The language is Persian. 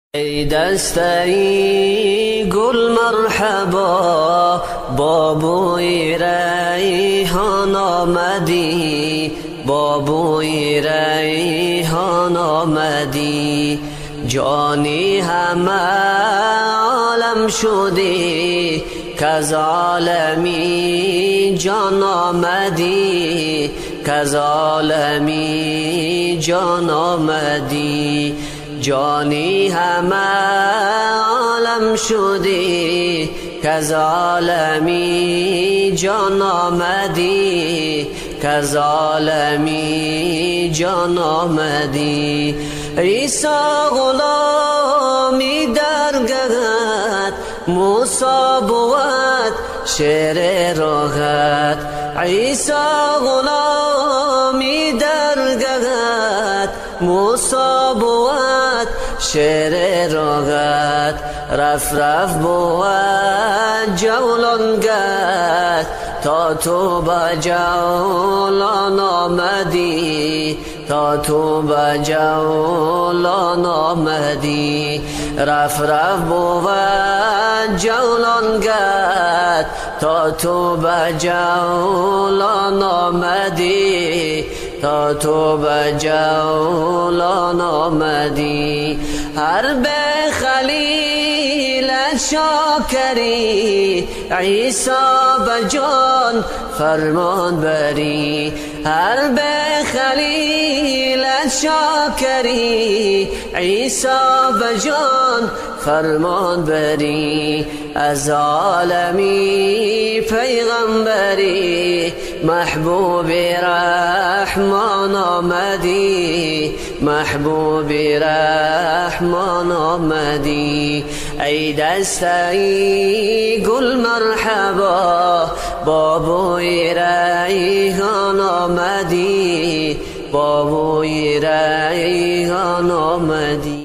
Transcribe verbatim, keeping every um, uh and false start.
ای دسته‌ای گل مرحبا، با بوی ریحان آمدی، با بوی ریحان آمدی. جانی همه عالم شدی، کز عالمی جان آمدی، کز عالمی جان آمدی. جانی همه عالم شدی، کز عالمی جان آمدی، کز عالمی جان آمدی. عیسی غلامی درگهت، موسی بود شعر راحت. عیسی غلامی درگهت، موسی بود شعر راحت. رف رف بود جولانگت، تا تو به جولان آمدی، تا تو به جولان آمدی. رف رف بود جولانگت، تا تو به جولان آمدی، تا تو به جولان آمدی. هر به خلیل شاکری، عیسی به جان فرمان بری. هر به خلیل شاکری، عیسی به جان فرمان بری. از عالمی پیغمبری، محبوب رحمان آمدی، محبوب رحمان آمدی. ای دسته‌ای گل مرحبا، با بوی ریحان آمدی، با بوی ریحان آمدی.